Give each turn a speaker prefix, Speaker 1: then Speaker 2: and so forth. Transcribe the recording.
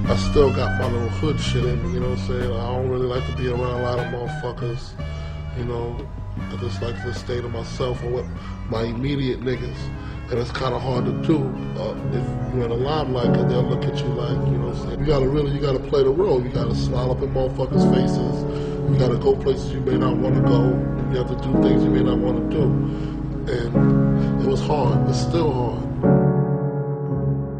Speaker 1: I still got my little hood shit in me, you know what I'm saying? I don't really like to be around a lot of motherfuckers, you know. I just like to stay to myself and with my immediate niggas. And it's kind of hard to do if you're in the limelight, because they'll look at you like, you know what I'm saying? You gotta play the role. You gotta smile up in motherfuckers' faces. You gotta go places you may not want to go. You have to do things you may not want to do. And it was hard. It's still hard.